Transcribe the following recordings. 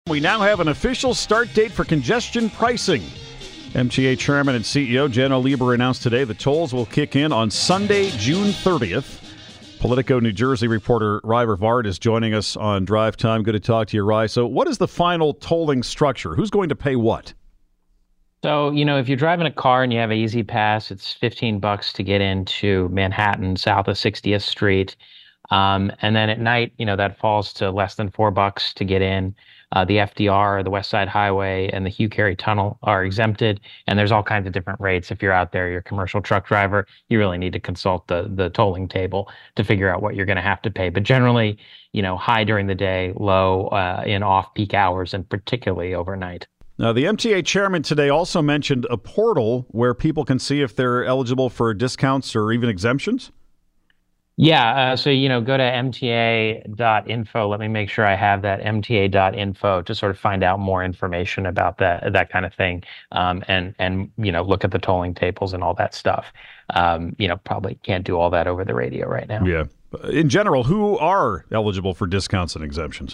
We now have an official start date for congestion pricing. MTA Chairman and CEO Janno Lieber announced today the tolls will kick in on Sunday, June 30th. Politico New Jersey reporter Ry Rivard is joining us on Drive Time. Good to talk to you, Ry. So what is the final tolling structure? Who's going to pay what? So, if you're driving a car and you have an Easy Pass, it's $15 to get into Manhattan, south of 60th Street. And then at night, that falls to less than $4 to get in. The FDR, the West Side Highway, and the Hugh Carey Tunnel are exempted. And there's all kinds of different rates. If you're out there, you're a commercial truck driver, you really need to consult the tolling table to figure out what you're going to have to pay. But generally, high during the day, low in off-peak hours, and particularly overnight. Now, the MTA chairman today also mentioned a portal where people can see if they're eligible for discounts or even exemptions. Yeah, so go to mta.info. Let me make sure I have that mta.info to sort of find out more information about that kind of thing, and look at the tolling tables and all that stuff. Probably can't do all that over the radio right now. Yeah. In general, who are eligible for discounts and exemptions?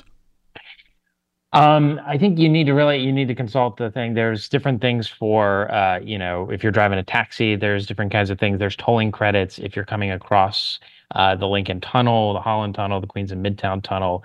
I think you need to consult the thing. There's different things for, if you're driving a taxi, there's different kinds of things. There's tolling credits if you're coming across the Lincoln Tunnel, the Holland Tunnel, the Queens and Midtown Tunnel.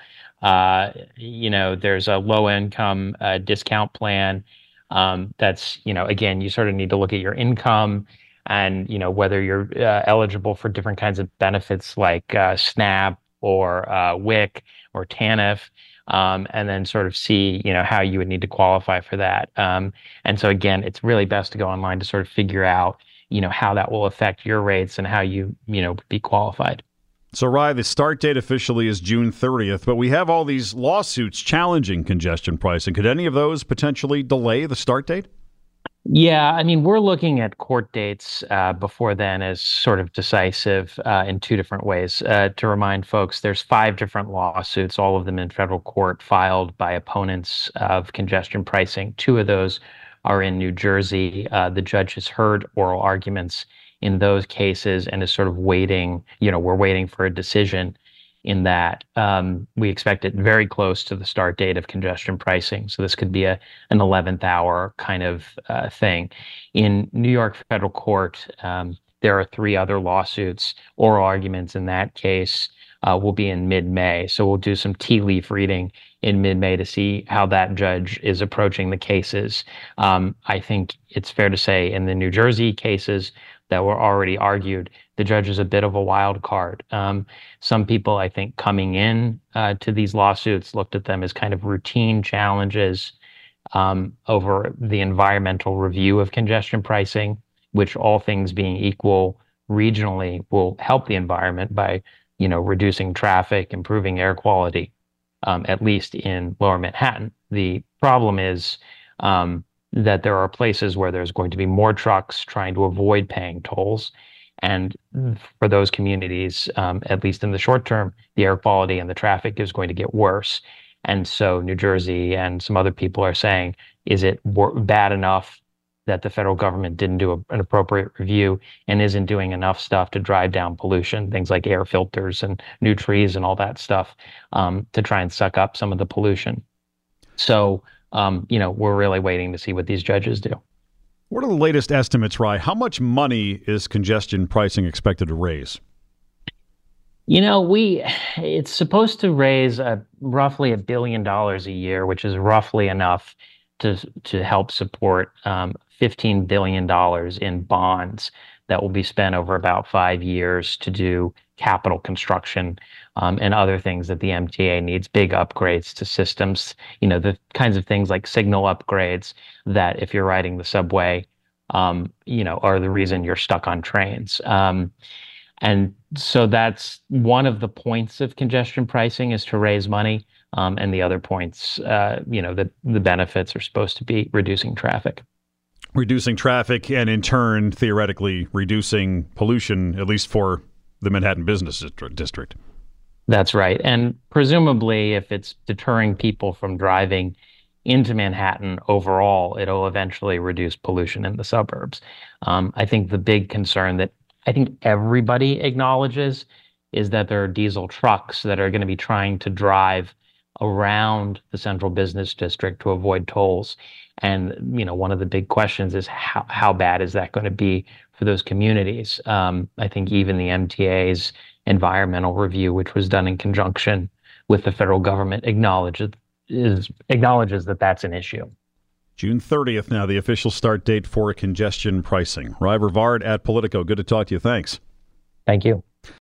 There's a low income discount plan. That's, again, you sort of need to look at your income and, whether you're eligible for different kinds of benefits like SNAP or WIC or TANF. And then sort of see, how you would need to qualify for that. And so, again, it's really best to go online to sort of figure out, how that will affect your rates and how you, be qualified. So, Ry, the start date officially is June 30th, but we have all these lawsuits challenging congestion pricing. Could any of those potentially delay the start date? Yeah, we're looking at court dates before then as sort of decisive in two different ways. To remind folks, there's 5 different lawsuits, all of them in federal court, filed by opponents of congestion pricing. 2 of those are in New Jersey. The judge has heard oral arguments in those cases and is sort of waiting. We're waiting for a decision in that. We expect it very close to the start date of congestion pricing. So this could be an 11th hour kind of thing. In New York federal court, there are 3 other lawsuits. Oral arguments in that case will be in mid-May. So we'll do some tea leaf reading in mid-May to see how that judge is approaching the cases. I think it's fair to say in the New Jersey cases that were already argued, the judge is a bit of a wild card. Some people, I think, coming in to these lawsuits looked at them as kind of routine challenges over the environmental review of congestion pricing, which, all things being equal, regionally will help the environment by, reducing traffic, improving air quality, at least in Lower Manhattan. The problem is that there are places where there's going to be more trucks trying to avoid paying tolls. And for those communities, at least in the short term, the air quality and the traffic is going to get worse. And so New Jersey and some other people are saying, is it bad enough that the federal government didn't do an appropriate review and isn't doing enough stuff to drive down pollution, things like air filters and new trees and all that stuff, to try and suck up some of the pollution? So, we're really waiting to see what these judges do. What are the latest estimates, Ry? How much money is congestion pricing expected to raise? It's supposed to raise roughly $1 billion a year, which is roughly enough to help support $15 billion in bonds that will be spent over about 5 years to do capital construction and other things that the MTA needs, big upgrades to systems, the kinds of things like signal upgrades that, if you're riding the subway, are the reason you're stuck on trains. And so that's one of the points of congestion pricing, is to raise money. And the other points, the benefits are supposed to be reducing traffic. Reducing traffic and, in turn, theoretically reducing pollution, at least for the Manhattan Business District. That's right. And presumably, if it's deterring people from driving into Manhattan overall, it'll eventually reduce pollution in the suburbs. I think the big concern that I think everybody acknowledges is that there are diesel trucks that are going to be trying to drive around the central business district to avoid tolls. And, one of the big questions is how bad is that going to be for those communities? I think even the MTA's environmental review, which was done in conjunction with the federal government, acknowledges that that's an issue. June 30th now, the official start date for congestion pricing. Ry Rivard at Politico. Good to talk to you. Thanks. Thank you.